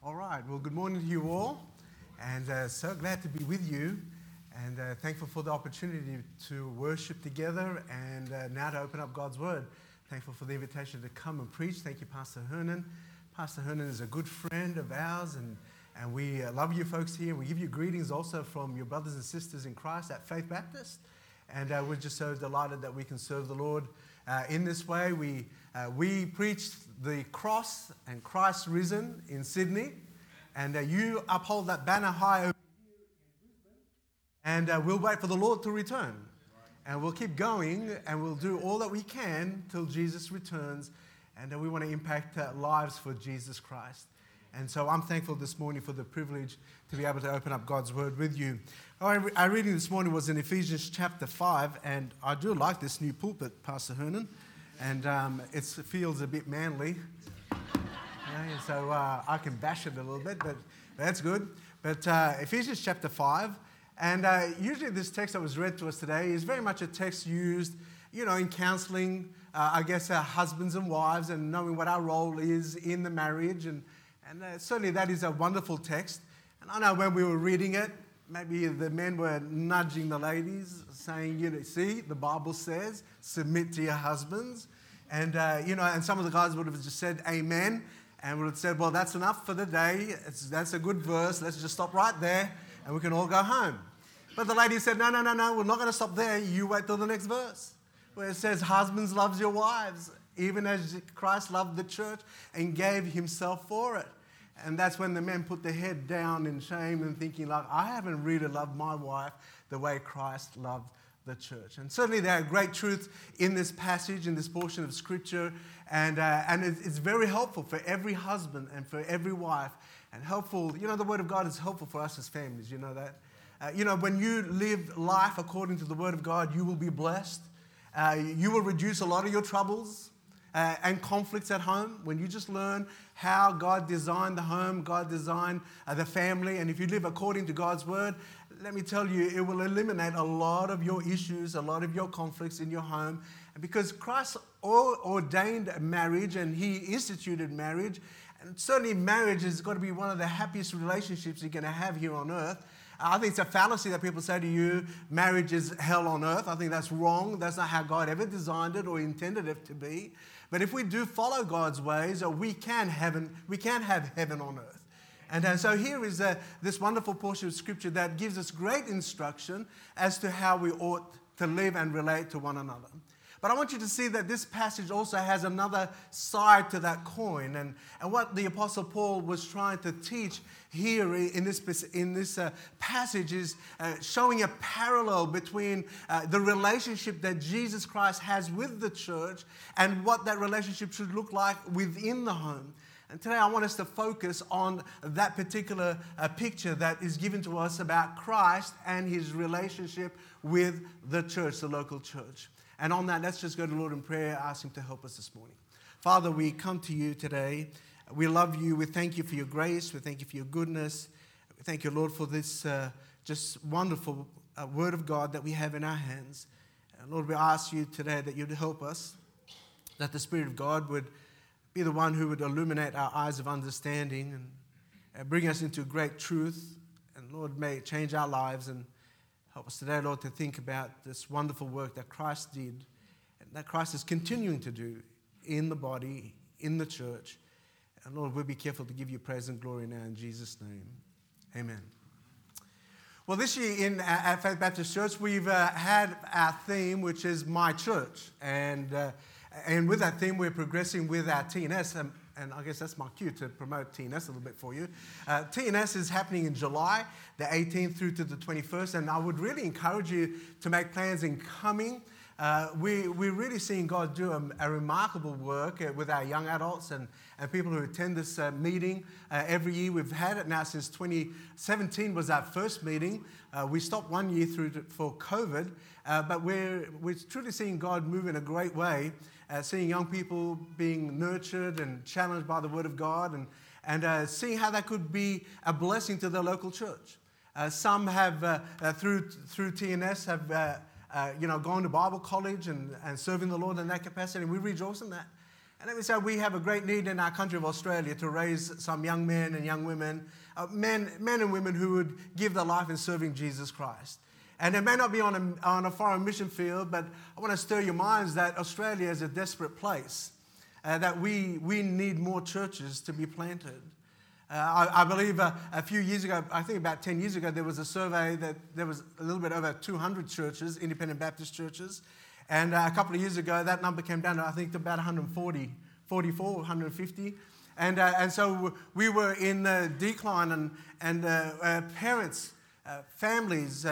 All right. Well, good morning to you all, and so glad to be with you, and thankful for the opportunity to worship together, and now to open up God's Word. Thankful for the invitation to come and preach. Thank you, Pastor Hernan. Pastor Hernan is a good friend of ours, and we love you folks here. We give you greetings also from your brothers and sisters in Christ at Faith Baptist, and we're just so delighted that we can serve the Lord in this way. We preached the cross and Christ risen in Sydney, and you uphold that banner high over here in Brisbane, and we'll wait for the Lord to return. And we'll keep going, and we'll do all that we can till Jesus returns, and we want to impact lives for Jesus Christ. And so I'm thankful this morning for the privilege to be able to open up God's Word with you. Our reading this morning was in Ephesians chapter 5, and I do like this new pulpit, Pastor Hernan, and it feels a bit manly. So I can bash it a little bit, but that's good. But Ephesians chapter 5, and usually this text that was read to us today is very much a text used, in counseling, husbands and wives, and knowing what our role is in the marriage, and certainly that is a wonderful text. And I know when we were reading it, maybe the men were nudging the ladies, saying, see, the Bible says, submit to your husbands. And, and some of the guys would have just said, amen, and would have said, well, that's enough for the day. That's a good verse. Let's just stop right there, and we can all go home. But the lady said, no, we're not going to stop there. You wait till the next verse, where it says, husbands, love your wives, even as Christ loved the church and gave himself for it. And that's when the men put their head down in shame and thinking, I haven't really loved my wife the way Christ loved the church. And certainly there are great truths in this passage, in this portion of Scripture, and it's very helpful for every husband and for every wife, and helpful. The Word of God is helpful for us as families. You know that. When you live life according to the Word of God, you will be blessed. You will reduce a lot of your troubles and conflicts at home when you just learn how God designed the home, God designed the family, and if you live according to God's Word, let me tell you, it will eliminate a lot of your issues, a lot of your conflicts in your home. And because Christ ordained marriage and he instituted marriage, and certainly marriage has got to be one of the happiest relationships you're going to have here on earth. I think it's a fallacy that people say to you, marriage is hell on earth. I think that's wrong. That's not how God ever designed it or intended it to be. But if we do follow God's ways, we can have heaven on earth. And so here is this wonderful portion of Scripture that gives us great instruction as to how we ought to live and relate to one another. But I want you to see that this passage also has another side to that coin. And what the Apostle Paul was trying to teach here in this passage is showing a parallel between the relationship that Jesus Christ has with the church and what that relationship should look like within the home. And today I want us to focus on that particular picture that is given to us about Christ and his relationship with the church, the local church. And on that, let's just go to the Lord in prayer, ask him to help us this morning. Father, we come to you today. We love you. We thank you for your grace. We thank you for your goodness. We thank you, Lord, for this just wonderful word of God that we have in our hands. Lord, we ask you today that you'd help us, that the Spirit of God would be the one who would illuminate our eyes of understanding and bring us into great truth. And Lord, may it change our lives and help us today, Lord, to think about this wonderful work that Christ did and that Christ is continuing to do in the body, in the church. And Lord, we'll be careful to give you praise and glory now in Jesus' name. Amen. Well, this year at Faith Baptist Church, we've had our theme, which is My Church. And with that theme, we're progressing with our TNS. And I guess that's my cue to promote TNS a little bit for you. TNS is happening in July, the 18th through to the 21st. And I would really encourage you to make plans in coming. We're really seeing God do a remarkable work with our young adults and people who attend this meeting every year. We've had it now since 2017 was our first meeting. We stopped 1 year for COVID, but we're truly seeing God move in a great way, seeing young people being nurtured and challenged by the Word of God and seeing how that could be a blessing to the local church. Some have, through TNS, have gone to Bible college and serving the Lord in that capacity, and we rejoice in that. And let me say, we have a great need in our country of Australia to raise some young men and young women, men and women who would give their life in serving Jesus Christ. And it may not be on a foreign mission field, but I want to stir your minds that Australia is a desperate place, that we need more churches to be planted. I believe a few years ago, I think about 10 years ago, there was a survey that there was a little bit over 200 churches, independent Baptist churches. And a couple of years ago, that number came down to, I think, to about 44, 150. And so we were in decline, and parents, families,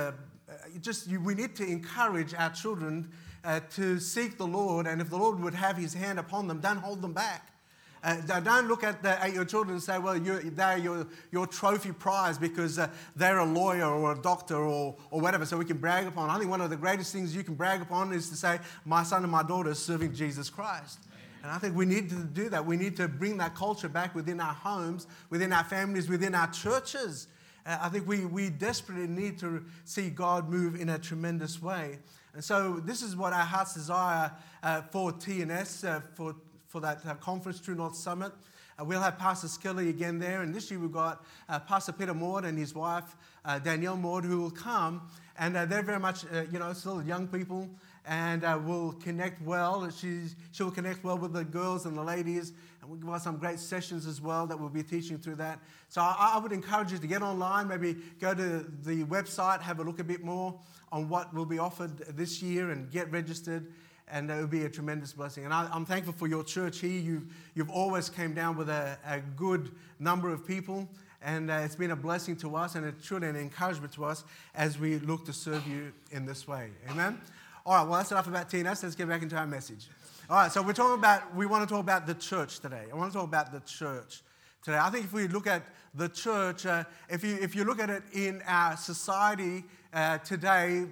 we need to encourage our children to seek the Lord. And if the Lord would have his hand upon them, don't hold them back. Don't look at your children and say, well, they're your trophy prize because they're a lawyer or a doctor or whatever, so we can brag upon. I think one of the greatest things you can brag upon is to say, my son and my daughter is serving Jesus Christ. And I think we need to do that. We need to bring that culture back within our homes, within our families, within our churches. I think we desperately need to see God move in a tremendous way. And so this is what our heart's desire for TNS, for that conference, True North Summit. We'll have Pastor Skelly again there. And this year we've got Pastor Peter Maud and his wife, Danielle Maud, who will come. And they're very much, still young people and will connect well. She'll connect well with the girls and the ladies. And we'll give us some great sessions as well that we'll be teaching through that. So I would encourage you to get online, maybe go to the website, have a look a bit more on what will be offered this year and get registered. And it will be a tremendous blessing. And I'm thankful for your church here. You've always came down with a good number of people. And it's been a blessing to us and it's truly an encouragement to us as we look to serve you in this way. Amen? All right, well, that's enough about TNS. Let's get back into our message. All right, so we want to talk about the church today. I want to talk about the church today. I think if we look at the church, if you look at it in our society today,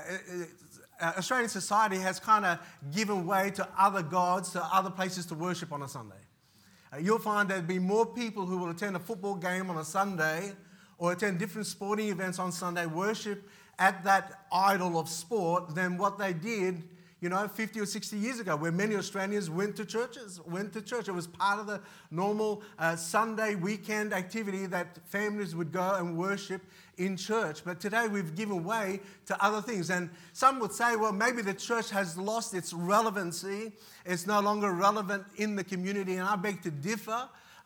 Australian society has kind of given way to other gods, to other places to worship on a Sunday. You'll find there'll be more people who will attend a football game on a Sunday or attend different sporting events on Sunday, worship at that idol of sport than what they did 50 or 60 years ago, where many Australians went to church. It was part of the normal Sunday weekend activity that families would go and worship in church. But today we've given way to other things. And some would say, well, maybe the church has lost its relevancy. It's no longer relevant in the community. And I beg to differ.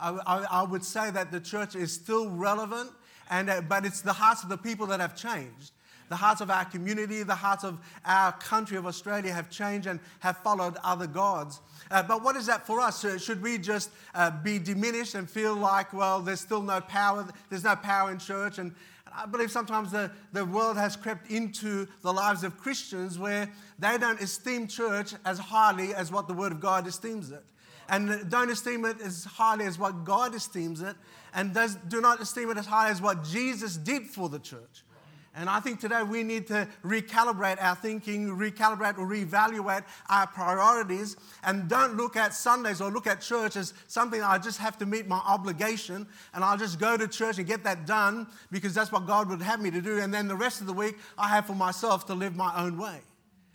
I would say that the church is still relevant, but it's the hearts of the people that have changed. The hearts of our community, the hearts of our country of Australia have changed and have followed other gods. But what is that for us? Should we just be diminished and feel like, well, there's still no power, there's no power in church? And I believe sometimes the world has crept into the lives of Christians where they don't esteem church as highly as what the Word of God esteems it. And don't esteem it as highly as what God esteems it. And do not esteem it as high as what Jesus did for the church. And I think today we need to recalibrate our thinking, recalibrate or reevaluate our priorities, and don't look at Sundays or look at church as something I just have to meet my obligation and I'll just go to church and get that done because that's what God would have me to do. And then the rest of the week I have for myself to live my own way.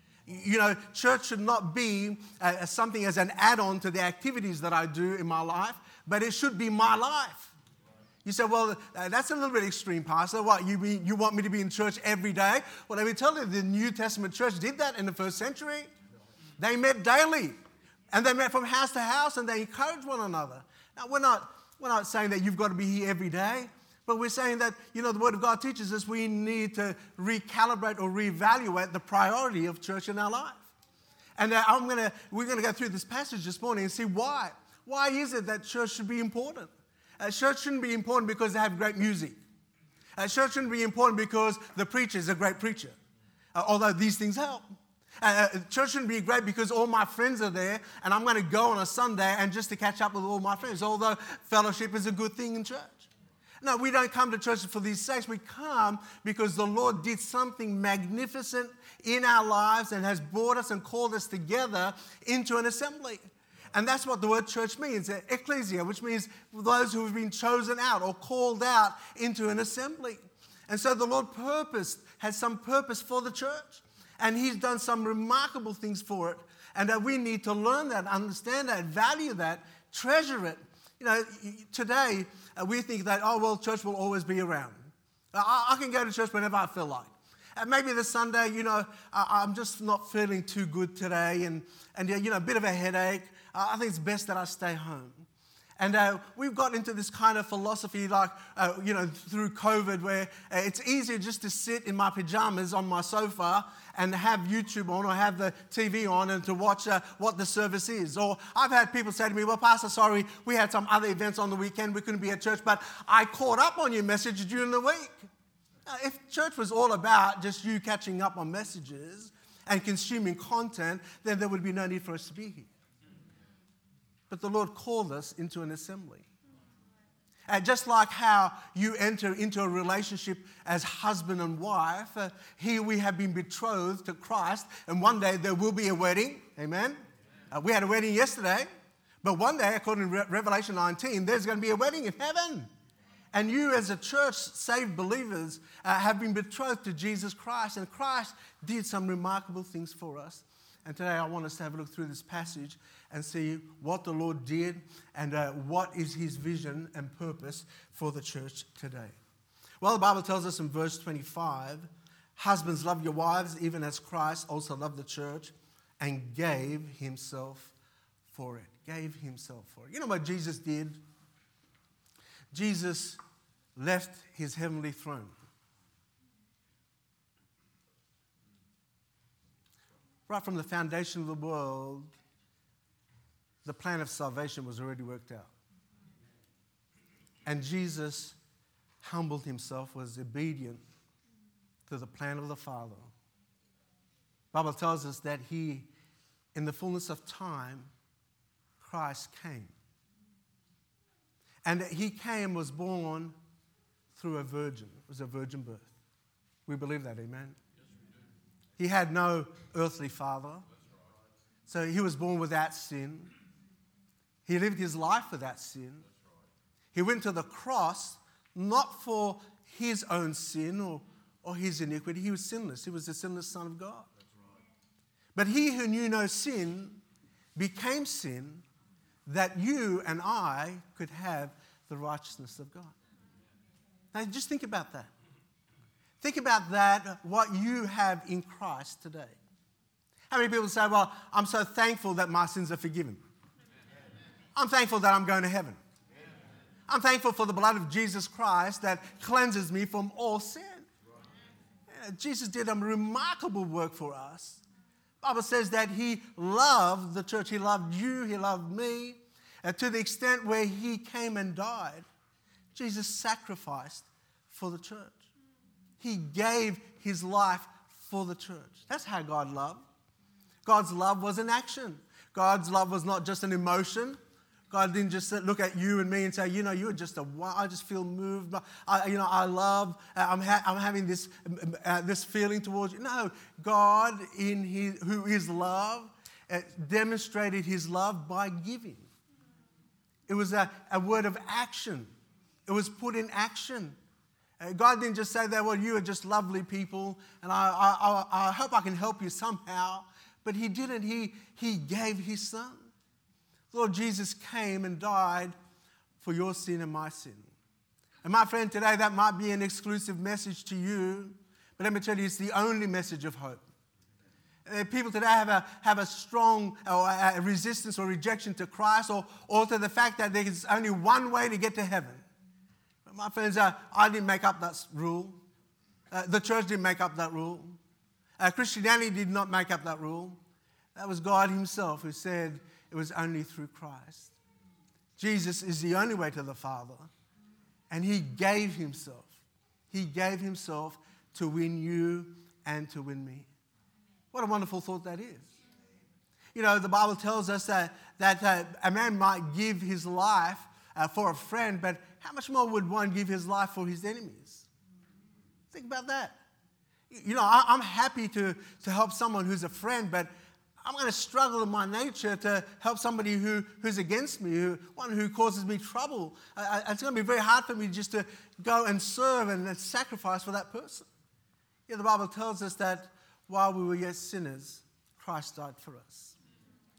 Church should not be something as an add-on to the activities that I do in my life, but it should be my life. You say, well, that's a little bit extreme, Pastor. What, you want me to be in church every day? Well, let me tell you, the New Testament church did that in the first century. They met daily, and they met from house to house, and they encouraged one another. Now, we're not saying that you've got to be here every day, but we're saying that, the Word of God teaches us we need to recalibrate or reevaluate the priority of church in our life. And we're going to go through this passage this morning and see why. Why is it that church should be important? Church shouldn't be important because they have great music. Church shouldn't be important because the preacher is a great preacher, although these things help. Church shouldn't be great because all my friends are there and I'm going to go on a Sunday and just to catch up with all my friends, although fellowship is a good thing in church. No, we don't come to church for these sakes. We come because the Lord did something magnificent in our lives and has brought us and called us together into an assembly. And that's what the word church means, ecclesia, which means those who have been chosen out or called out into an assembly. And so the Lord has some purpose for the church. And He's done some remarkable things for it. And we need to learn that, understand that, value that, treasure it. You know, today we think that, oh, well, church will always be around. I can go to church whenever I feel like. Maybe this Sunday, you know, I'm just not feeling too good today and you know, a bit of a headache. I think it's best that I stay home. And we've got into this kind of philosophy like, you know, through COVID where it's easier just to sit in my pajamas on my sofa and have YouTube on or have the TV on and to watch what the service is. Or I've had people say to me, well, Pastor, sorry, we had some other events on the weekend. We couldn't be at church, but I caught up on your message during the week. If church was all about just you catching up on messages and consuming content, then there would be no need for us to be here. But the Lord called us into an assembly. And just like how you enter into a relationship as husband and wife, here we have been betrothed to Christ, and one day there will be a wedding. Amen? We had a wedding yesterday, but one day, according to Revelation 19, there's going to be a wedding in heaven. And you as a church, saved believers, have been betrothed to Jesus Christ, and Christ did some remarkable things for us. And today I want us to have a look through this passage and see what the Lord did and what is his vision and purpose for the church today. Well, the Bible tells us in verse 25, husbands, love your wives, even as Christ also loved the church and gave himself for it. Gave himself for it. You know what Jesus did? Jesus left his heavenly throne. Right from the foundation of the world, the plan of salvation was already worked out. And Jesus humbled himself, was obedient to the plan of the Father. The Bible tells us that he, in the fullness of time, Christ came. And he came, was born through a virgin. It was a virgin birth. We believe that, amen? He had no earthly father. So he was born without sin. He lived his life without sin. He went to the cross not for his own sin or his iniquity. He was sinless. He was the sinless Son of God. But he who knew no sin became sin that you and I could have the righteousness of God. Now just think about that. Think about that, what you have in Christ today. How many people say, well, I'm so thankful that my sins are forgiven. I'm thankful that I'm going to heaven. I'm thankful for the blood of Jesus Christ that cleanses me from all sin. Jesus did a remarkable work for us. The Bible says that he loved the church. He loved you. He loved me. And to the extent where he came and died, Jesus sacrificed for the church. He gave his life for the church. That's how God loved. God's love was an action. God's love was not just an emotion. God didn't just look at you and me and say, you know, you're just I just feel moved. I love, I'm having this feeling towards you. No, God, who is love, demonstrated his love by giving. It was a word of action. It was put in action. God didn't just say that, well, you are just lovely people, and I hope I can help you somehow. But he didn't. He gave his son. Lord Jesus came and died for your sin and my sin. And my friend, today that might be an exclusive message to you, but let me tell you, it's the only message of hope. People today have a strong a resistance or rejection to Christ or to the fact that there is only one way to get to heaven. But my friends, I didn't make up that rule. The church didn't make up that rule. Christianity did not make up that rule. That was God himself who said it was only through Christ. Jesus is the only way to the Father. And he gave himself. He gave himself to win you and to win me. What a wonderful thought that is. You know, the Bible tells us that a man might give his life for a friend, but how much more would one give his life for his enemies? Think about that. You know, I'm happy to help someone who's a friend, but I'm going to struggle in my nature to help somebody who's against me, one who causes me trouble. It's going to be very hard for me just to go and serve and sacrifice for that person. Yeah, the Bible tells us that while we were yet sinners, Christ died for us.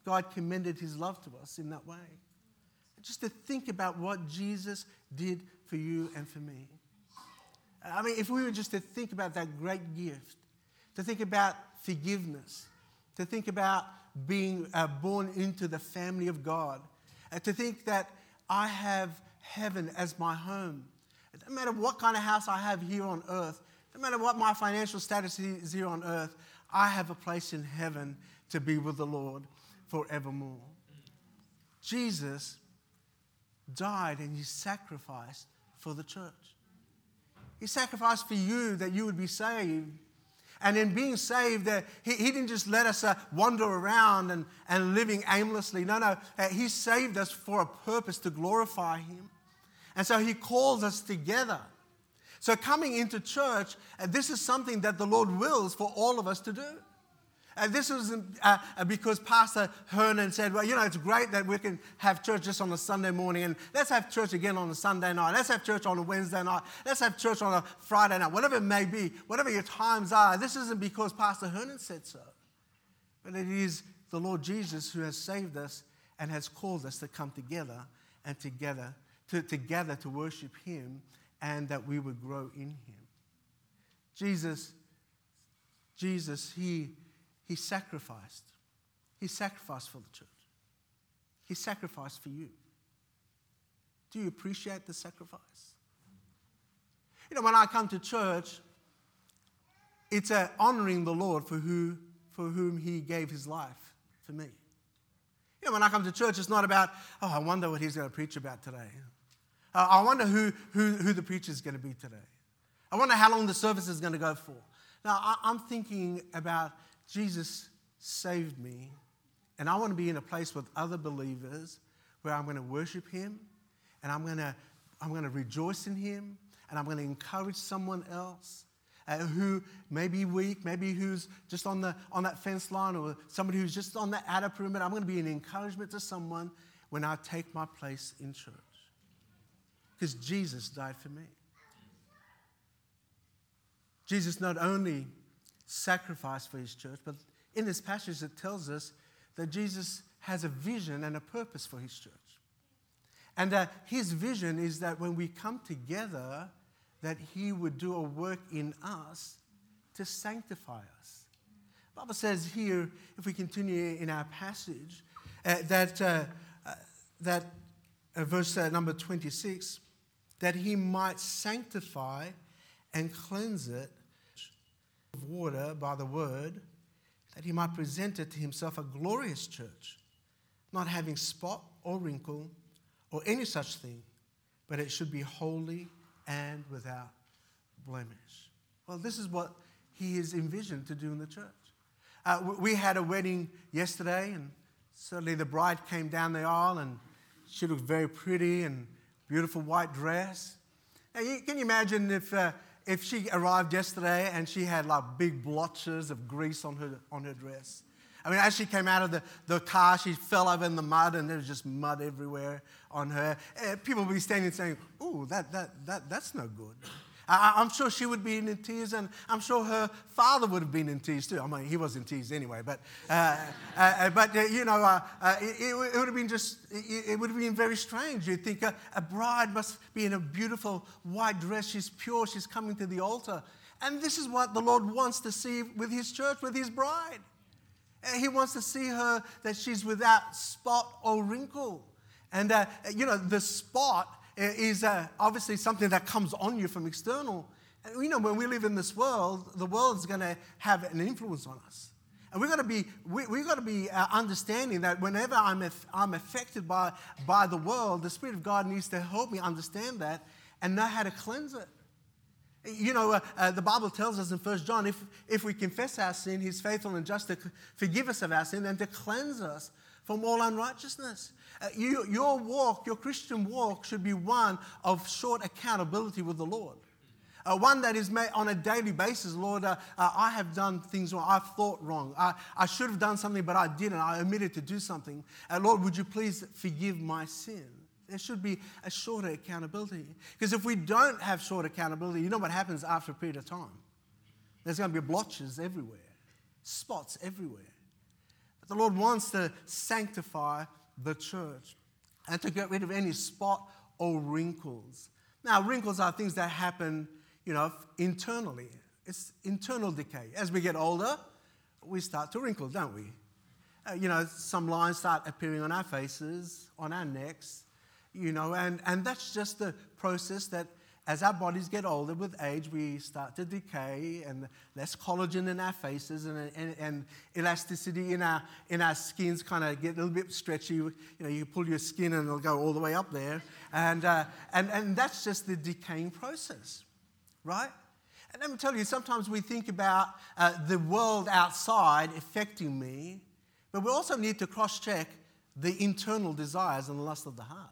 God commended his love to us in that way. Just to think about what Jesus did for you and for me. I mean, if we were just to think about that great gift, to think about forgiveness, to think about being born into the family of God, to think that I have heaven as my home. It doesn't matter what kind of house I have here on earth, no matter what my financial status is here on earth, I have a place in heaven to be with the Lord forevermore. Jesus died and he sacrificed for the church. He sacrificed for you that you would be saved. And in being saved, he didn't just let us wander around and living aimlessly. No. He saved us for a purpose to glorify him. And so he calls us together. So coming into church, this is something that the Lord wills for all of us to do. This isn't because Pastor Hernan said, well, it's great that we can have church just on a Sunday morning, and let's have church again on a Sunday night. Let's have church on a Wednesday night. Let's have church on a Friday night. Whatever it may be, whatever your times are, this isn't because Pastor Hernan said so. But it is the Lord Jesus who has saved us and has called us to come together and together to worship him, and that we would grow in him. Jesus, he sacrificed. He sacrificed for the church. He sacrificed for you. Do you appreciate the sacrifice? When I come to church, it's honoring the Lord for whom he gave his life for me. When I come to church, it's not about, I wonder what he's going to preach about today. I wonder who the preacher is going to be today. I wonder how long the service is going to go for. Now, I'm thinking about Jesus saved me, and I want to be in a place with other believers where I'm going to worship him, and I'm going to rejoice in him, and I'm going to encourage someone else who may be weak, maybe who's just on that fence line, or somebody who's just on the outer perimeter. I'm going to be an encouragement to someone when I take my place in church, because Jesus died for me. Jesus not only sacrificed for his church, but in this passage it tells us that Jesus has a vision and a purpose for his church. And his vision is that when we come together, that he would do a work in us to sanctify us. The Bible says here, if we continue in our passage, that verse number 26, that he might sanctify and cleanse it of water by the word, that he might present it to himself a glorious church, not having spot or wrinkle or any such thing, but it should be holy and without blemish. Well, this is what he is envisioned to do in the church. We had a wedding yesterday, and certainly the bride came down the aisle, and she looked very pretty and beautiful white dress. Now, can you imagine if she arrived yesterday and she had like big blotches of grease on her dress? I mean, as she came out of the car, she fell over in the mud, and there was just mud everywhere on her. People would be standing saying, "Ooh, that's no good." I'm sure she would be in tears, and I'm sure her father would have been in tears too. I mean, he was in tears anyway, but it would have been it would have been very strange. You'd think a bride must be in a beautiful white dress. She's pure. She's coming to the altar, and this is what the Lord wants to see with his church, with his bride. He wants to see her that she's without spot or wrinkle, and the spot is obviously something that comes on you from external. And, when we live in this world, the world is going to have an influence on us. And we've got to be understanding that whenever I'm affected by the world, the Spirit of God needs to help me understand that and know how to cleanse it. The Bible tells us in 1 John, if we confess our sin, he's faithful and just to forgive us of our sin and to cleanse us from all unrighteousness. Your Christian walk should be one of short accountability with the Lord. One that is made on a daily basis. Lord, I have done things wrong. I've thought wrong. I should have done something, but I didn't. I omitted to do something. Lord, would you please forgive my sin? There should be a shorter accountability. Because if we don't have short accountability, you know what happens after a period of time? There's going to be blotches everywhere, spots everywhere. The Lord wants to sanctify the church and to get rid of any spot or wrinkles. Now, wrinkles are things that happen, internally. It's internal decay. As we get older, we start to wrinkle, don't we? Some lines start appearing on our faces, on our necks, and that's just the process that as our bodies get older with age, we start to decay, and less collagen in our faces and elasticity in our skins kind of get a little bit stretchy. You pull your skin and it'll go all the way up there, and that's just the decaying process, right? And let me tell you, sometimes we think about the world outside affecting me, but we also need to cross-check the internal desires and the lust of the heart.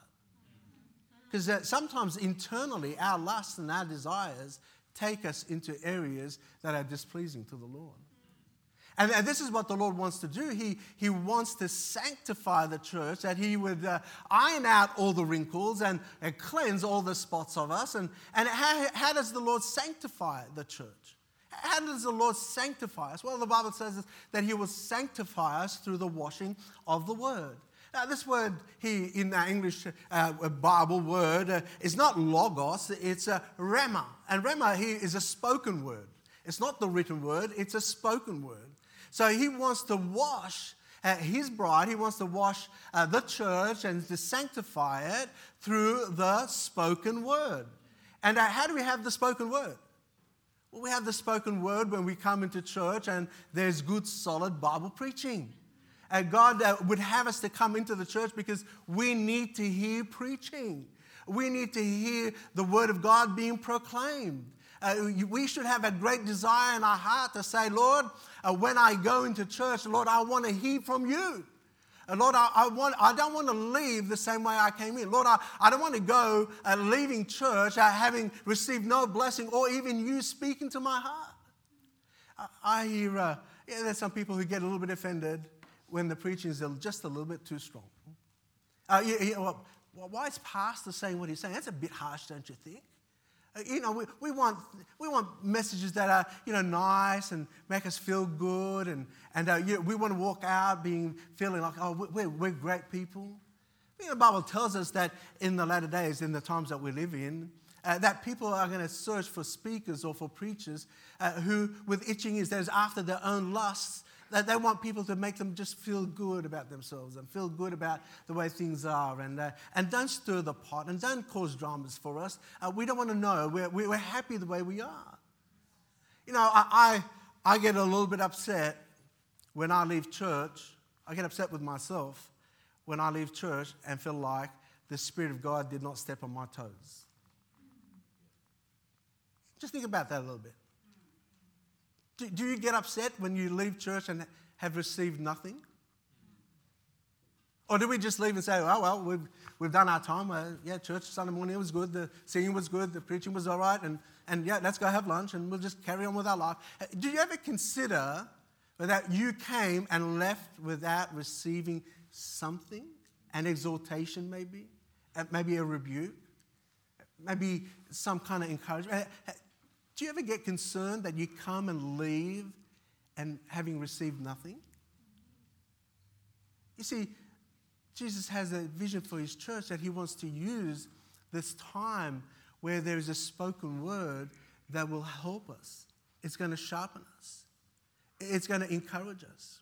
Because sometimes internally, our lusts and our desires take us into areas that are displeasing to the Lord. And this is what the Lord wants to do. He wants to sanctify the church, that He would iron out all the wrinkles and cleanse all the spots of us. And how does the Lord sanctify the church? How does the Lord sanctify us? Well, the Bible says that He will sanctify us through the washing of the Word. Now, this word here in our English Bible word is not logos, it's rhema. And rhema here is a spoken word. It's not the written word, it's a spoken word. So He wants to wash His bride, He wants to wash the church and to sanctify it through the spoken word. And how do we have the spoken word? Well, we have the spoken word when we come into church and there's good, solid Bible preaching. God would have us to come into the church because we need to hear preaching. We need to hear the word of God being proclaimed. We should have a great desire in our heart to say, Lord, when I go into church, Lord, I want to hear from you. Lord, I don't want to leave the same way I came in. Lord, I don't want to go leaving church having received no blessing or even you speaking to my heart. I hear there's some people who get a little bit offended when the preaching is just a little bit too strong. Why is pastor saying what he's saying? That's a bit harsh, don't you think? We want messages that are nice and make us feel good, and we want to walk out feeling like we're great people. The Bible tells us that in the latter days, in the times that we live in, that people are going to search for speakers or for preachers who, with itching ears, that is after their own lusts. That they want people to make them just feel good about themselves and feel good about the way things are, and don't stir the pot and don't cause dramas for us. We don't want to know. We're happy the way we are. I get a little bit upset when I leave church. I get upset with myself when I leave church and feel like the Spirit of God did not step on my toes. Just think about that a little bit. Do you get upset when you leave church and have received nothing? Or do we just leave and say, oh, well, we've done our time. Church Sunday morning was good. The singing was good. The preaching was all right. And let's go have lunch and we'll just carry on with our life. Do you ever consider that you came and left without receiving something? An exhortation maybe a rebuke, maybe some kind of encouragement? Do you ever get concerned that you come and leave and having received nothing? You see, Jesus has a vision for His church that He wants to use this time where there is a spoken word that will help us. It's going to sharpen us. It's going to encourage us.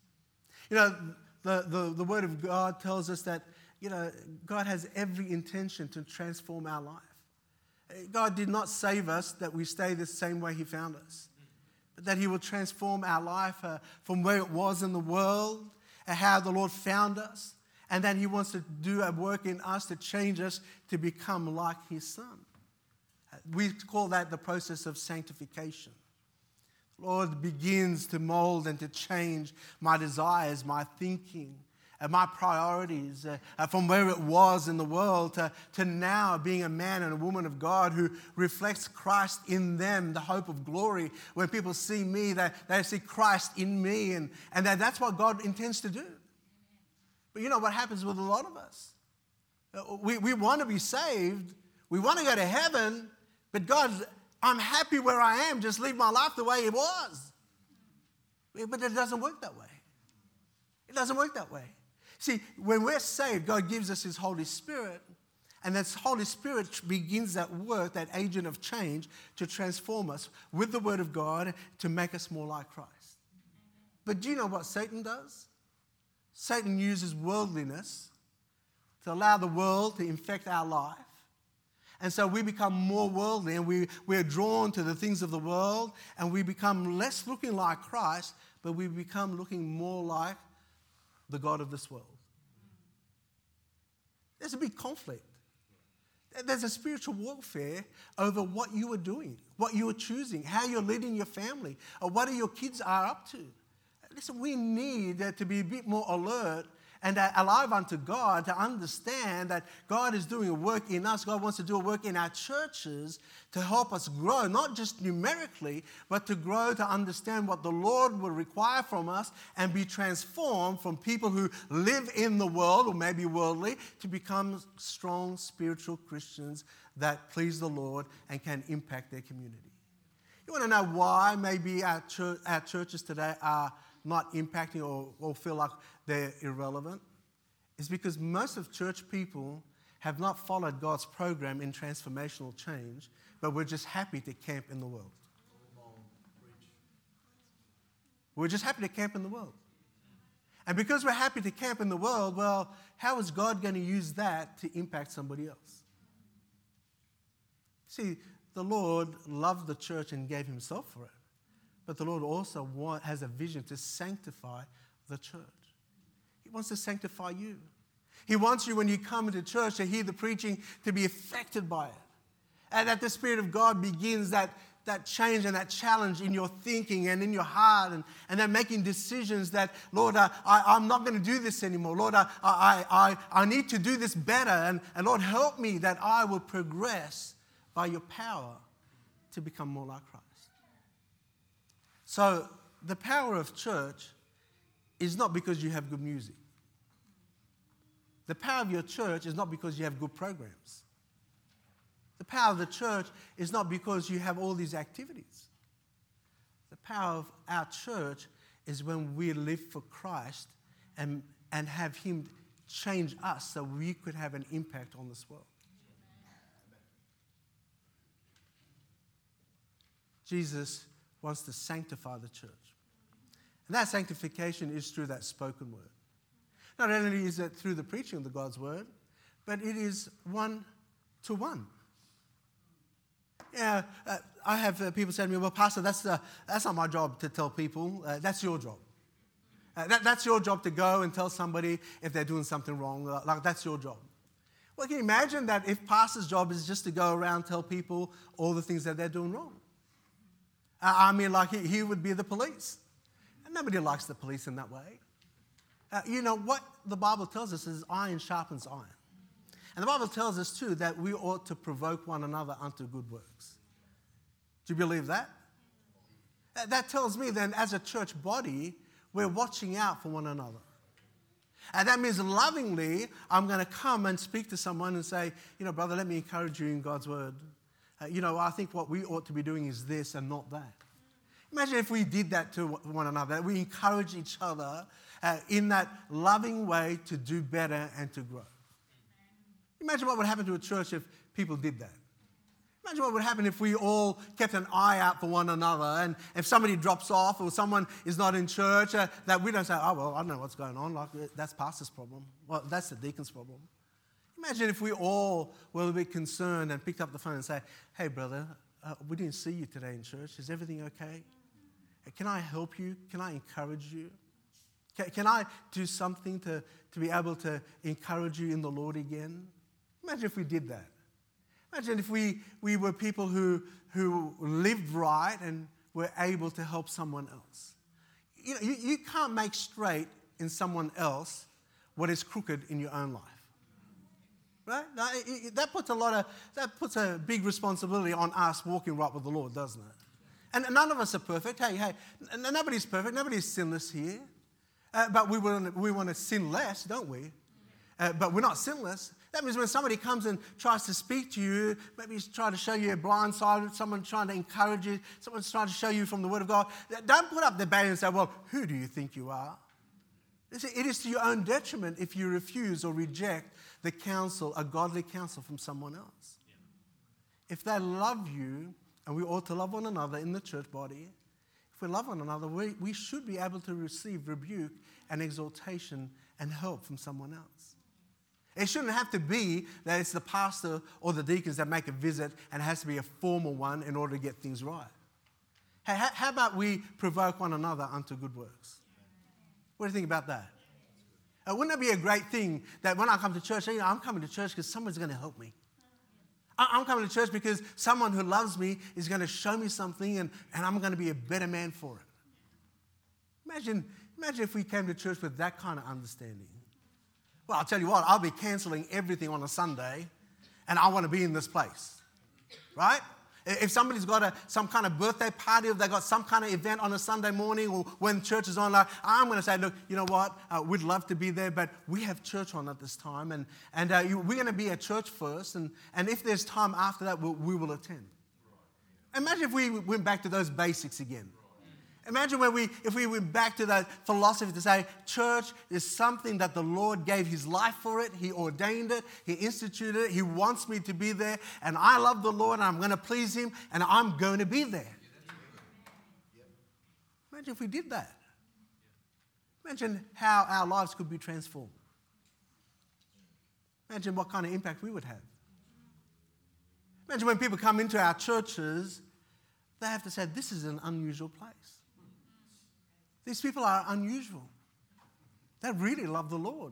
The Word of God tells us that, God has every intention to transform our life. God did not save us that we stay the same way He found us, but that He will transform our life from where it was in the world, how the Lord found us, and that He wants to do a work in us to change us to become like His Son. We call that the process of sanctification. The Lord begins to mold and to change my desires, my thinking, my priorities from where it was in the world to now being a man and a woman of God who reflects Christ in them, the hope of glory. When people see me, they see Christ in me, and that's what God intends to do. But you know what happens with a lot of us? We want to be saved, we want to go to heaven, but God, I'm happy where I am, just leave my life the way it was. But it doesn't work that way. It doesn't work that way. See, when we're saved, God gives us His Holy Spirit, and that Holy Spirit begins that work, that agent of change, to transform us with the Word of God to make us more like Christ. But do you know what Satan does? Satan uses worldliness to allow the world to infect our life. And so we become more worldly, and we're drawn to the things of the world, and we become less looking like Christ, but we become looking more like the God of this world. There's a big conflict. There's a spiritual warfare over what you are doing, what you are choosing, how you're leading your family, or what your kids are up to. Listen, we need to be a bit more alert and alive unto God, to understand that God is doing a work in us. God wants to do a work in our churches to help us grow, not just numerically, but to grow to understand what the Lord will require from us and be transformed from people who live in the world, or maybe worldly, to become strong spiritual Christians that please the Lord and can impact their community. You want to know why maybe our churches today are not impacting or feel like they're irrelevant? It's because most of church people have not followed God's program in transformational change, but we're just happy to camp in the world. We're just happy to camp in the world. And because we're happy to camp in the world, well, how is God going to use that to impact somebody else? See, the Lord loved the church and gave Himself for it. But the Lord also has a vision to sanctify the church. He wants to sanctify you. He wants you, when you come into church, to hear the preaching, to be affected by it. And that the Spirit of God begins that change and that challenge in your thinking and in your heart, and then making decisions that, Lord, I'm not going to do this anymore. Lord, I need to do this better. And Lord, help me that I will progress by your power to become more like Christ. So the power of church is not because you have good music. The power of your church is not because you have good programs. The power of the church is not because you have all these activities. The power of our church is when we live for Christ and have Him change us so we could have an impact on this world. Jesus wants to sanctify the church. And that sanctification is through that spoken word. Not only is it through the preaching of the God's word, but it is one-to-one. Yeah, I have people say to me, well, Pastor, that's not my job to tell people. That's your job. That's your job to go and tell somebody if they're doing something wrong. Like, that's your job. Well, can you imagine that if Pastor's job is just to go around and tell people all the things that they're doing wrong? I mean, like he would be the police. And nobody likes the police in that way. You know, what the Bible tells us is iron sharpens iron. And the Bible tells us, too, that we ought to provoke one another unto good works. Do you believe that? That tells me then, as a church body, we're watching out for one another. And that means lovingly, I'm going to come and speak to someone and say, you know, brother, let me encourage you in God's word. I think what we ought to be doing is this and not that. Imagine if we did that to one another, that we encourage each other in that loving way to do better and to grow. Imagine what would happen to a church if people did that. Imagine what would happen if we all kept an eye out for one another, and if somebody drops off or someone is not in church, that we don't say, oh, well, I don't know what's going on. Like, that's pastor's problem. Well, that's the deacon's problem. Imagine if we all were a bit concerned and picked up the phone and say, hey, brother, we didn't see you today in church. Is everything okay? Can I help you? Can I encourage you? Can I do something to be able to encourage you in the Lord again? Imagine if we did that. Imagine if we were people who lived right and were able to help someone else. You can't make straight in someone else what is crooked in your own life. Right? Now, that puts a big responsibility on us walking right with the Lord, doesn't it? And none of us are perfect. Hey, nobody's perfect. Nobody's sinless here. But we want to sin less, don't we? But we're not sinless. That means when somebody comes and tries to speak to you, maybe he's trying to show you a blind side, someone trying to encourage you, someone's trying to show you from the Word of God, don't put up the barrier and say, well, who do you think you are? It is to your own detriment if you refuse or reject the counsel, a godly counsel from someone else. If they love you, and we ought to love one another in the church body, if we love one another, we should be able to receive rebuke and exhortation and help from someone else. It shouldn't have to be that it's the pastor or the deacons that make a visit and it has to be a formal one in order to get things right. Hey, how about we provoke one another unto good works? What do you think about that? Wouldn't it be a great thing that when I come to church, I'm coming to church because someone's going to help me. I'm coming to church because someone who loves me is going to show me something and I'm going to be a better man for it. Imagine if we came to church with that kind of understanding. Well, I'll tell you what, I'll be cancelling everything on a Sunday and I want to be in this place, right? If somebody's got some kind of birthday party, if they've got some kind of event on a Sunday morning or when church is on, I'm going to say, look, you know what, we'd love to be there, but we have church on at this time, and we're going to be at church first, and if there's time after that, we will attend. Imagine if we went back to those basics again. Imagine if we went back to that philosophy to say, church is something that the Lord gave his life for it. He ordained it. He instituted it. He wants me to be there. And I love the Lord and I'm going to please him and I'm going to be there. Imagine if we did that. Imagine how our lives could be transformed. Imagine what kind of impact we would have. Imagine when people come into our churches, they have to say, this is an unusual place. These people are unusual. They really love the Lord.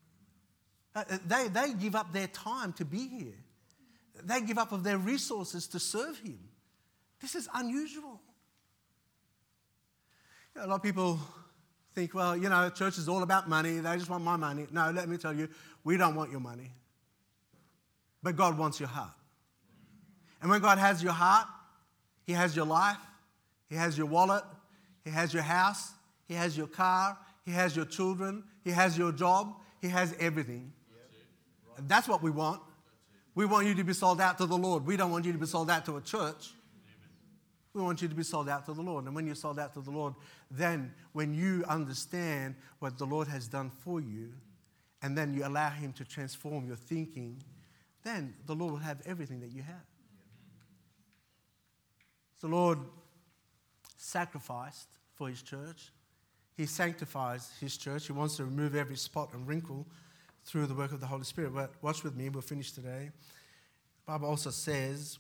They give up their time to be here. They give up of their resources to serve him. This is unusual. A lot of people think, well, church is all about money. They just want my money. No, let me tell you, we don't want your money. But God wants your heart. And when God has your heart, he has your life, he has your wallet, he has your house, he has your car, he has your children, he has your job, he has everything. And that's what we want. We want you to be sold out to the Lord. We don't want you to be sold out to a church. We want you to be sold out to the Lord. And when you're sold out to the Lord, then when you understand what the Lord has done for you, and then you allow him to transform your thinking, then the Lord will have everything that you have. The Lord sacrificed for his church. He sanctifies his church. He wants to remove every spot and wrinkle through the work of the Holy Spirit. But watch with me. We'll finish today. The Bible also says,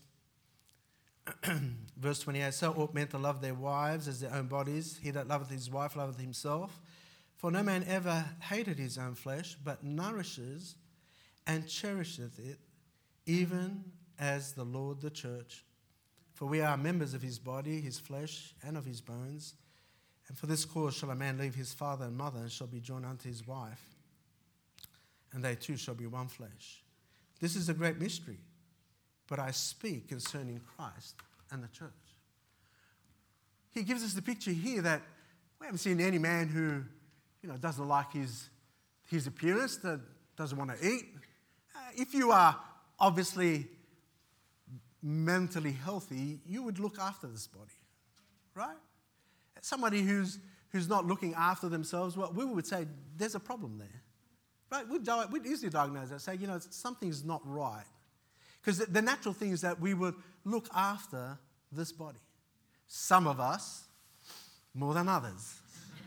verse 28, so ought men to love their wives as their own bodies. He that loveth his wife loveth himself. For no man ever hated his own flesh, but nourishes and cherisheth it, even as the Lord the church. For we are members of his body, his flesh, and of his bones. And for this cause shall a man leave his father and mother, and shall be joined unto his wife, and they two shall be one flesh. This is a great mystery, but I speak concerning Christ and the church. He gives us the picture here that we haven't seen any man who, doesn't like his appearance, that doesn't want to eat. If you are obviously mentally healthy, you would look after this body, right? Somebody who's not looking after themselves, well, we would say there's a problem there, right? We'd easily diagnose that, say, something's not right. Because the natural thing is that we would look after this body. Some of us more than others.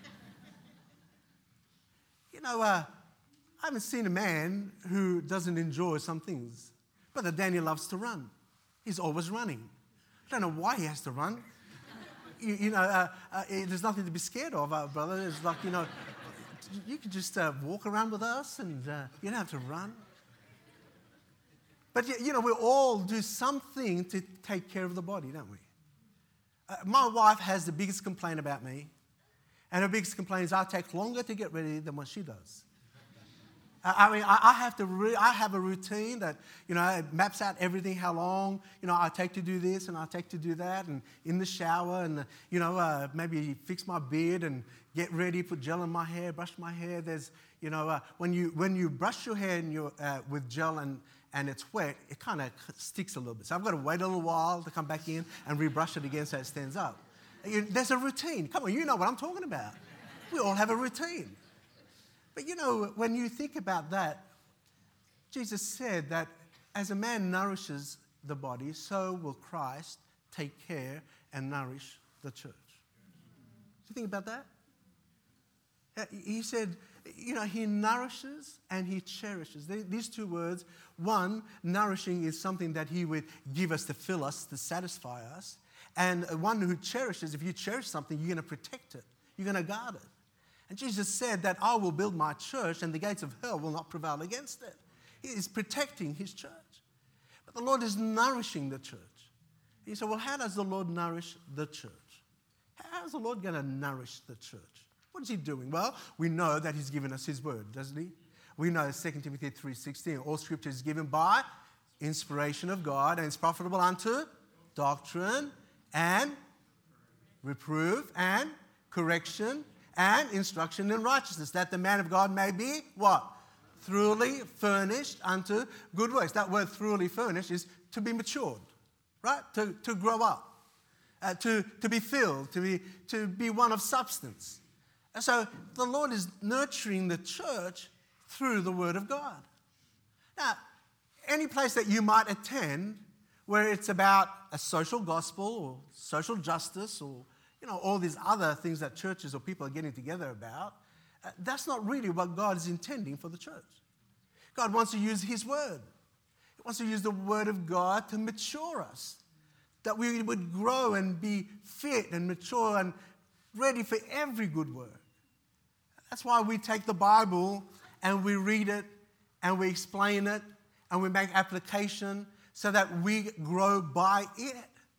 I haven't seen a man who doesn't enjoy some things. Brother Daniel loves to run. He's always running. I don't know why he has to run. There's nothing to be scared of, brother. It's like, you can just walk around with us and you don't have to run. But, we all do something to take care of the body, don't we? My wife has the biggest complaint about me. And her biggest complaint is I take longer to get ready than what she does. I have a routine that, it maps out everything, how long, I take to do this and I take to do that, and in the shower and, maybe fix my beard and get ready, put gel in my hair, brush my hair. There's, when you brush your hair with gel and it's wet, it kind of sticks a little bit. So I've got to wait a little while to come back in and rebrush it again so it stands up. There's a routine. Come on, you know what I'm talking about. We all have a routine. But when you think about that, Jesus said that as a man nourishes the body, so will Christ take care and nourish the church. Do you think about that? He said, he nourishes and he cherishes. These two words, one, nourishing is something that he would give us to fill us, to satisfy us. And one who cherishes, if you cherish something, you're going to protect it. You're going to guard it. And Jesus said that I will build my church and the gates of hell will not prevail against it. He is protecting his church. But the Lord is nourishing the church. You say, well, how does the Lord nourish the church? How is the Lord going to nourish the church? What is he doing? Well, we know that he's given us his word, doesn't he? We know 2 Timothy 3:16, all scripture is given by inspiration of God and is profitable unto doctrine and reproof and correction and instruction in righteousness, that the man of God may be what? Thoroughly furnished unto good works. That word thoroughly furnished is to be matured, right? To grow up, to be filled, to be one of substance. And so the Lord is nurturing the church through the Word of God. Now, any place that you might attend where it's about a social gospel or social justice or all these other things that churches or people are getting together about, that's not really what God is intending for the church. God wants to use his word. He wants to use the word of God to mature us, that we would grow and be fit and mature and ready for every good work. That's why we take the Bible and we read it and we explain it and we make application so that we grow by it.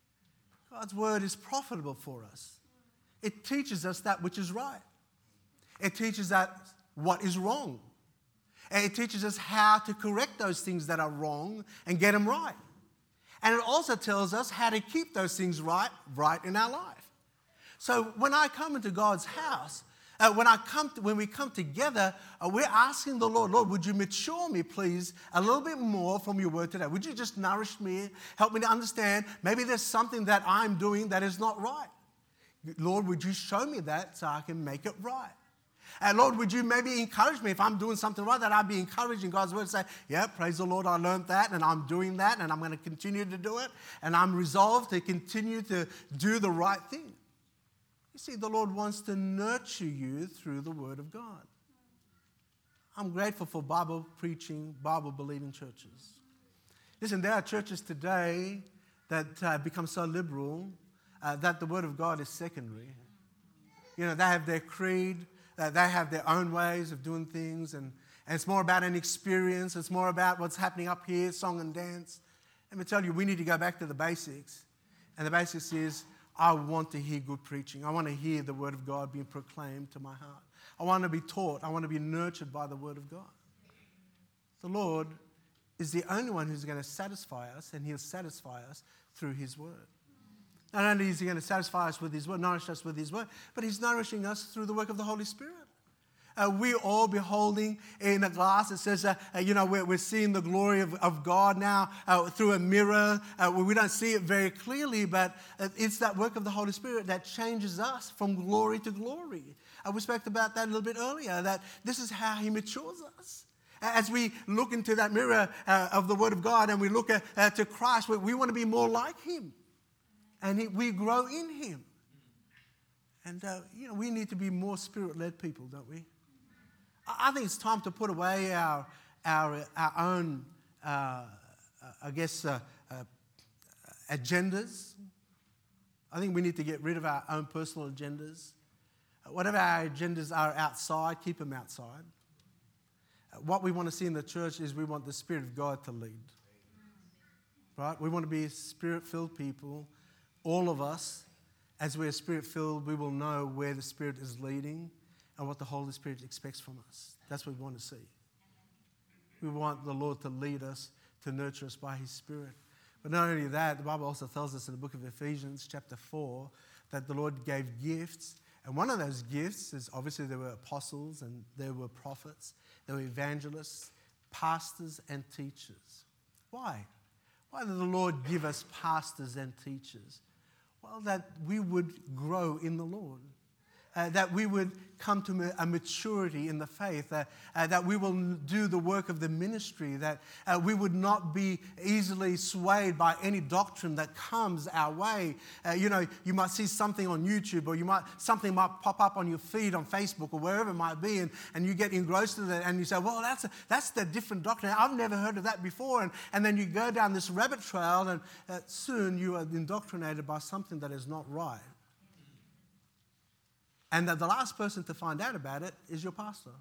God's word is profitable for us. It teaches us that which is right. It teaches us what is wrong. And it teaches us how to correct those things that are wrong and get them right. And it also tells us how to keep those things right in our life. So when I come into God's house, when we come together, we're asking the Lord, would you mature me, please, a little bit more from your word today? Would you just nourish me, help me to understand maybe there's something that I'm doing that is not right? Lord, would you show me that so I can make it right? And Lord, would you maybe encourage me if I'm doing something right, that I'd be encouraged in God's word to say, yeah, praise the Lord, I learned that and I'm doing that and I'm going to continue to do it and I'm resolved to continue to do the right thing. You see, the Lord wants to nurture you through the word of God. I'm grateful for Bible preaching, Bible believing churches. Listen, there are churches today that have become so liberal that the word of God is secondary. They have their creed. They have their own ways of doing things, and it's more about an experience. It's more about what's happening up here, song and dance. Let me tell you, we need to go back to the basics. And the basics is, I want to hear good preaching. I want to hear the word of God being proclaimed to my heart. I want to be taught. I want to be nurtured by the word of God. The Lord is the only one who's going to satisfy us, and he'll satisfy us through his word. Not only is he going to satisfy us with his word, nourish us with his word, but he's nourishing us through the work of the Holy Spirit. We're all beholding in a glass. It says, we're seeing the glory of God now through a mirror. We don't see it very clearly, but it's that work of the Holy Spirit that changes us from glory to glory. We spoke about that a little bit earlier, that this is how he matures us. As we look into that mirror of the Word of God and we look to Christ, we want to be more like him. And we grow in him. And, we need to be more spirit-led people, don't we? I think it's time to put away our own, agendas. I think we need to get rid of our own personal agendas. Whatever our agendas are outside, keep them outside. What we want to see in the church is we want the Spirit of God to lead. Right? We want to be Spirit-filled people. All of us, as we're Spirit-filled, we will know where the Spirit is leading and what the Holy Spirit expects from us. That's what we want to see. We want the Lord to lead us, to nurture us by his Spirit. But not only that, the Bible also tells us in the book of Ephesians chapter 4 that the Lord gave gifts. And one of those gifts is obviously there were apostles and there were prophets, there were evangelists, pastors and teachers. Why? Why did the Lord give us pastors and teachers? Well, that we would grow in the Lord. that we would come to a maturity in the faith, that we will do the work of the ministry, that we would not be easily swayed by any doctrine that comes our way. You might see something on YouTube, or something might pop up on your feed on Facebook or wherever it might be, and you get engrossed in it, and you say, well, that's the different doctrine. I've never heard of that before. And then you go down this rabbit trail, and soon you are indoctrinated by something that is not right. And the last person to find out about it is your pastor.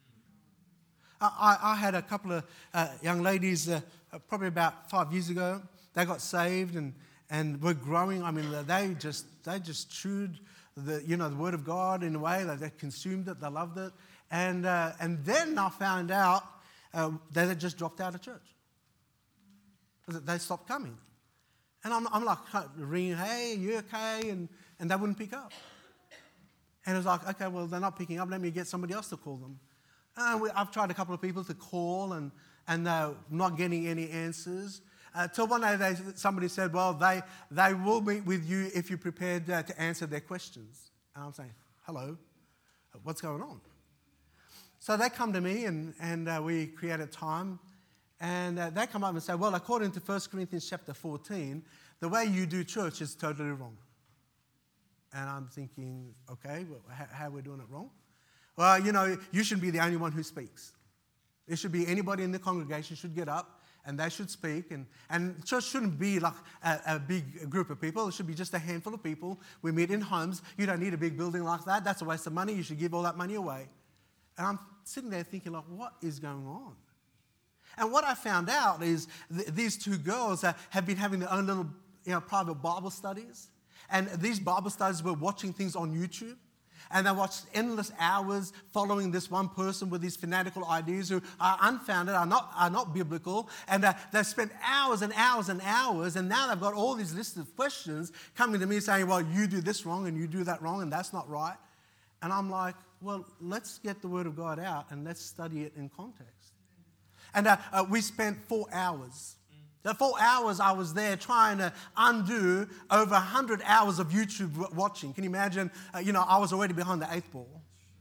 I had a couple of young ladies probably about 5 years ago. They got saved and were growing. I mean, they just chewed the Word of God in a way that they consumed it. They loved it. And then I found out they had just dropped out of church. They stopped coming. And I'm like ringing, hey, you okay? And they wouldn't pick up. And it was like, okay, well, they're not picking up. Let me get somebody else to call them. I've tried a couple of people to call, and they're not getting any answers. Till one day somebody said, well, they will meet with you if you're prepared to answer their questions. And I'm saying, hello, what's going on? So they come to me, and we create a time. And they come up and say, well, according to 1 Corinthians chapter 14, the way you do church is totally wrong. And I'm thinking, okay, well, how are we doing it wrong? Well, you shouldn't be the only one who speaks. It should be anybody in the congregation should get up and they should speak. And church shouldn't be like a big group of people. It should be just a handful of people. We meet in homes. You don't need a big building like that. That's a waste of money. You should give all that money away. And I'm sitting there thinking, like, what is going on? And what I found out is these two girls have been having their own little private Bible studies. And these Bible studies were watching things on YouTube. And they watched endless hours following this one person with these fanatical ideas who are unfounded, are not biblical. And they've spent hours and hours and hours. And now they've got all these lists of questions coming to me saying, well, you do this wrong and you do that wrong and that's not right. And I'm like, well, let's get the Word of God out and let's study it in context. And we spent 4 hours. The 4 hours I was there trying to undo over 100 hours of YouTube watching. Can you imagine? I was already behind the 8th ball.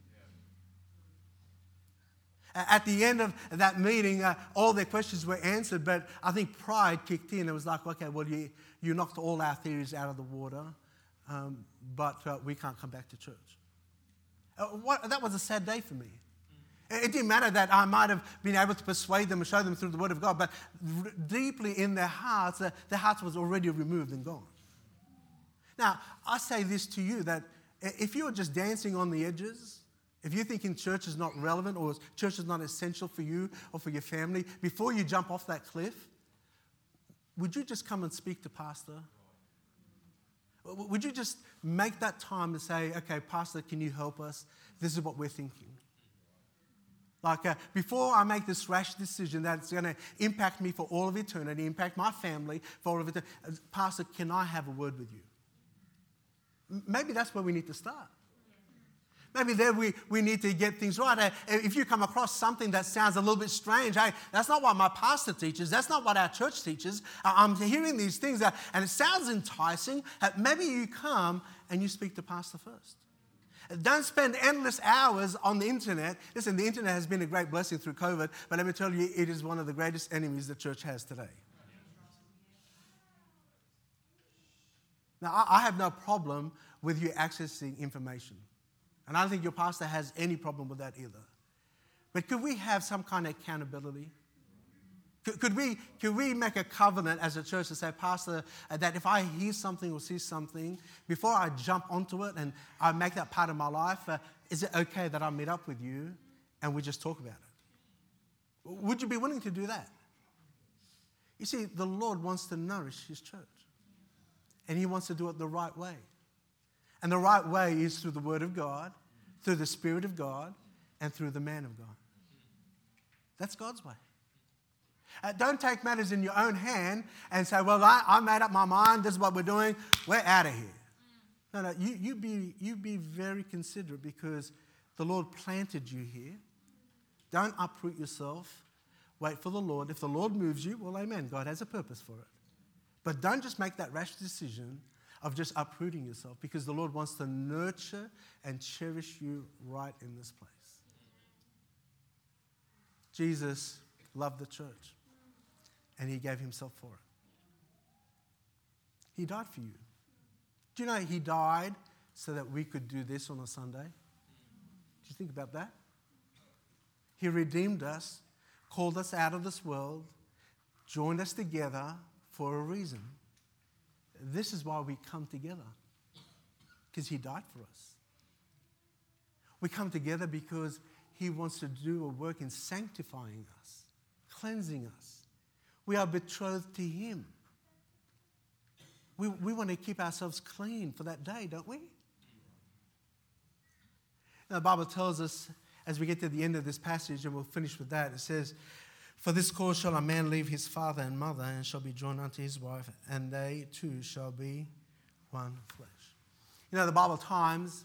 At the end of that meeting, all their questions were answered, but I think pride kicked in. It was like, okay, well, you knocked all our theories out of the water, but we can't come back to church. That was a sad day for me. It didn't matter that I might have been able to persuade them and show them through the Word of God, but deeply in their hearts was already removed and gone. Now, I say this to you, that if you're just dancing on the edges, if you're thinking church is not relevant or church is not essential for you or for your family, before you jump off that cliff, would you just come and speak to Pastor? Would you just make that time to say, okay, Pastor, can you help us? This is what we're thinking. Like, before I make this rash decision that's going to impact me for all of eternity, impact my family for all of eternity, Pastor, can I have a word with you? Maybe that's where we need to start. Maybe there we need to get things right. If you come across something that sounds a little bit strange, hey, that's not what my pastor teaches. That's not what our church teaches. I'm hearing these things, and it sounds enticing. Maybe you come and you speak to Pastor first. Don't spend endless hours on the internet. Listen, the internet has been a great blessing through COVID, but let me tell you, it is one of the greatest enemies the church has today. Now, I have no problem with you accessing information. And I don't think your pastor has any problem with that either. But could we have some kind of accountability? Could we make a covenant as a church to say, Pastor, that if I hear something or see something, before I jump onto it and I make that part of my life, is it okay that I meet up with you and we just talk about it? Would you be willing to do that? You see, the Lord wants to nourish His church. And He wants to do it the right way. And the right way is through the Word of God, through the Spirit of God, and through the man of God. That's God's way. Don't take matters in your own hand and say, well, I made up my mind. This is what we're doing. We're out of here. No, you be very considerate because the Lord planted you here. Don't uproot yourself. Wait for the Lord. If the Lord moves you, well, amen. God has a purpose for it. But don't just make that rash decision. of just uprooting yourself, because the Lord wants to nurture and cherish you right in this place. Jesus loved the church, and he gave himself for it. He died for you. Do you know he died so that we could do this on a Sunday? Do you think about that? He redeemed us, called us out of this world, joined us together for a reason. This is why we come together, because he died for us. We come together because he wants to do a work in sanctifying us, cleansing us. We are betrothed to him. We want to keep ourselves clean for that day, don't we? Now, the Bible tells us, as we get to the end of this passage, and we'll finish with that, it says, "For this cause shall a man leave his father and mother, and shall be joined unto his wife, and they two shall be one flesh." You know, in Bible times,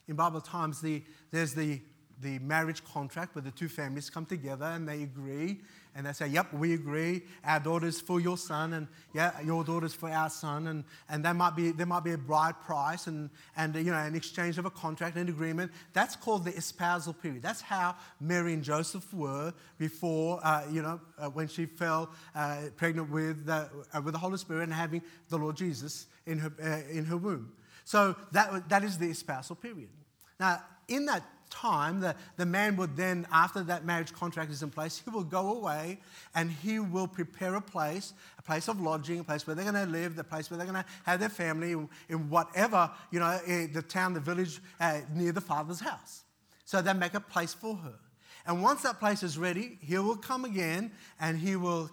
there's the marriage contract where the two families come together and they agree, and they say, "Yep, we agree. Our daughter's for your son, and yeah, your daughter's for our son." And there might be a bride price and an exchange of a contract and agreement. That's called the espousal period. That's how Mary and Joseph were before, when she fell pregnant with the Holy Spirit and having the Lord Jesus in her womb. So that is the espousal period. Now, in that time, the man would then, after that marriage contract is in place, he will go away and he will prepare a place of lodging, a place where they're going to live, the place where they're going to have their family, in whatever, the town, the village, near the father's house. So they make a place for her. And once that place is ready, he will come again and he will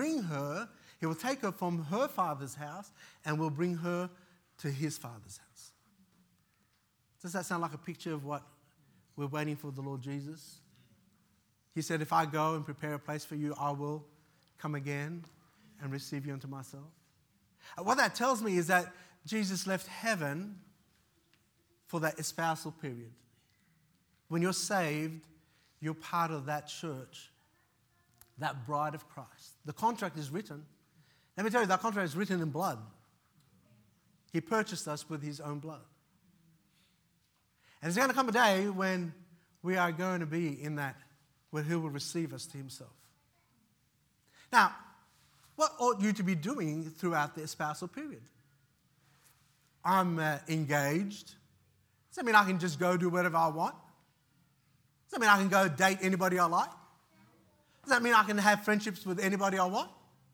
take her from her father's house and will bring her to his father's house. Does that sound like a picture of what we're waiting for the Lord Jesus? He said, "If I go and prepare a place for you, I will come again and receive you unto myself." What that tells me is that Jesus left heaven for that espousal period. When you're saved, you're part of that church, that bride of Christ. The contract is written. Let me tell you, that contract is written in blood. He purchased us with his own blood. And there's going to come a day when we are going to be in that, where he will receive us to himself. Now, what ought you to be doing throughout the espousal period? I'm engaged. Does that mean I can just go do whatever I want? Does that mean I can go date anybody I like? Does that mean I can have friendships with anybody I want?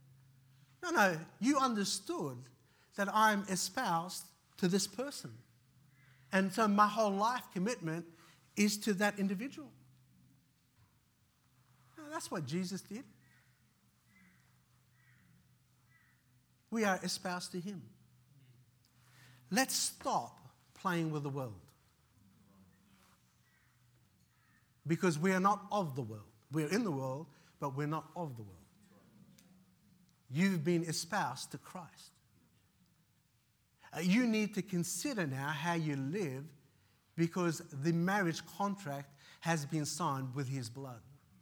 No. You understood that I'm espoused to this person. And so my whole life commitment is to that individual. Now, that's what Jesus did. We are espoused to him. Let's stop playing with the world. Because we are not of the world. We're in the world, but we're not of the world. You've been espoused to Christ. You need to consider now how you live, because the marriage contract has been signed with his blood.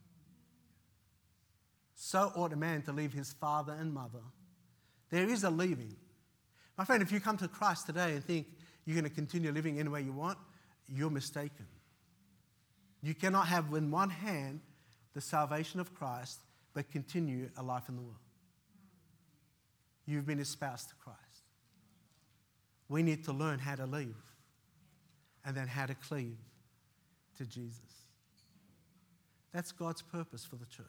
So ought a man to leave his father and mother. There is a leaving. My friend, if you come to Christ today and think you're going to continue living any way you want, you're mistaken. You cannot have in one hand the salvation of Christ but continue a life in the world. You've been espoused to Christ. We need to learn how to live and then how to cleave to Jesus. That's God's purpose for the church.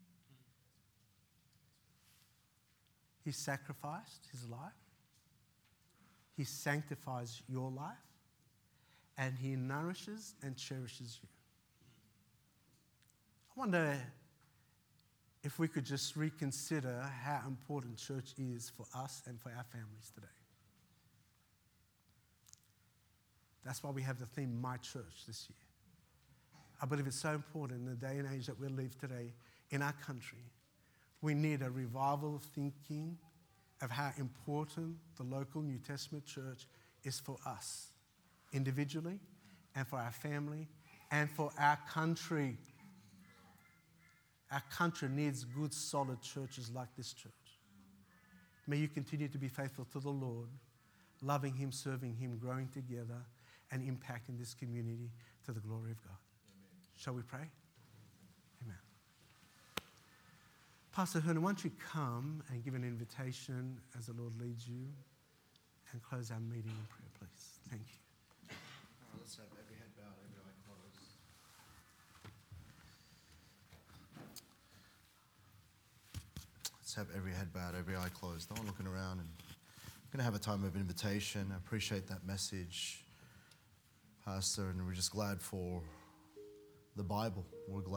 He sacrificed his life. He sanctifies your life. And he nourishes and cherishes you. I wonder if we could just reconsider how important church is for us and for our families today. That's why we have the theme, My Church, this year. I believe it's so important in the day and age that we live today in our country. We need a revival of thinking of how important the local New Testament church is for us, individually, and for our family, and for our country. Our country needs good, solid churches like this church. May you continue to be faithful to the Lord. loving Him, serving Him, growing together, and impacting this community to the glory of God. Amen. Shall we pray? Amen. Pastor Hernan, why don't you come and give an invitation as the Lord leads you and close our meeting in prayer, please. Thank you. All right, let's have every head bowed, every eye closed. Let's have every head bowed, every eye closed. No one looking around. And we're going to have a time of invitation. I appreciate that message, Pastor, and we're just glad for the Bible. We're glad